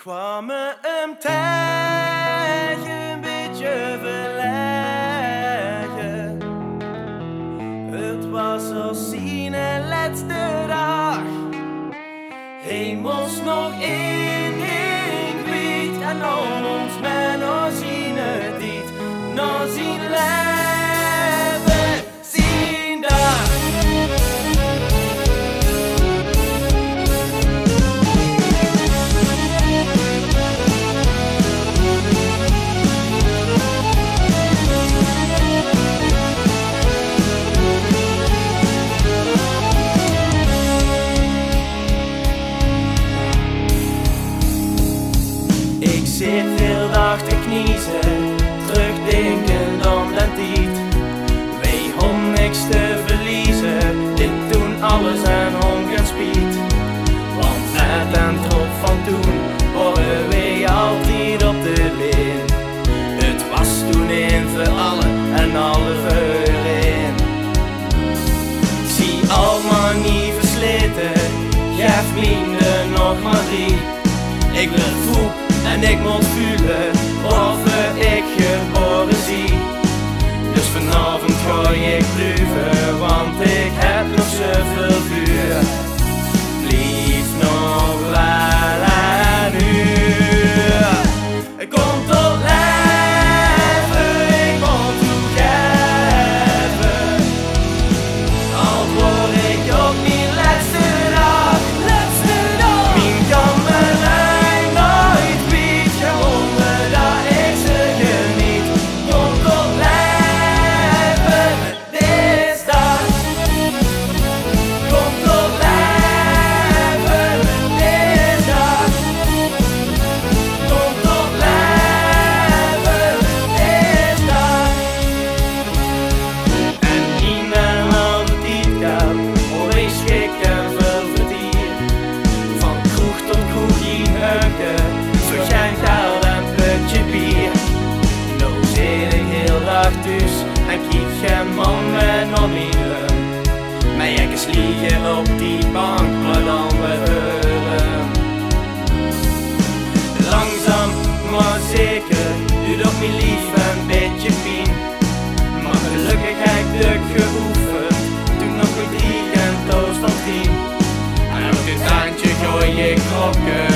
Kwam me een tijdje een beetje verleggen. Het was als zien en laatste dag. Hemels nog in kwiet en om ons men nog zien het niet, nog zien leven, zien dag. Ik zit heel dag te kniezen, terugdenkend aan den tijd. Wij hadden niks te verliezen, dit toen alles aan ongen spiet. Want net en trop van toen waren wij altijd op de lijn. Het was toen in voor allen en alle voorin. Zie allemaal niet versleten, geef me nog maar 3. Ik wil voet en ik moet voelen of ik geboren zie. Dus vanavond ga ik proeven, want ik heb nog zoveel vuur. Blijf nog wel een uur. Het komt tot leven, ik moet toegeven. Al word ik op mijn laatste dag, mijn kamerlijn nooit kwijt, gewonnen dat ik ze geniet. Komt tot leven, dit is dag. Komt tot leven, dit is dag. Komt tot leven, dit is dag. En iemand al de tijd gaat, alweer schikken veel verdier. Van kroeg tot kroeg in heuken, zo geen geld en putje bier. Nou zit ik heel dag thuis en kijk geen man met nog niet rug. Mijn jekkers liggen op die bank, maar dan we horen. Langzaam maar zeker, doet op mijn lief een beetje pijn. Maar gelukkig heb ik druk geoefend, toen nog een 3 en toast van 10. En ook dit handje gooi ik krokken.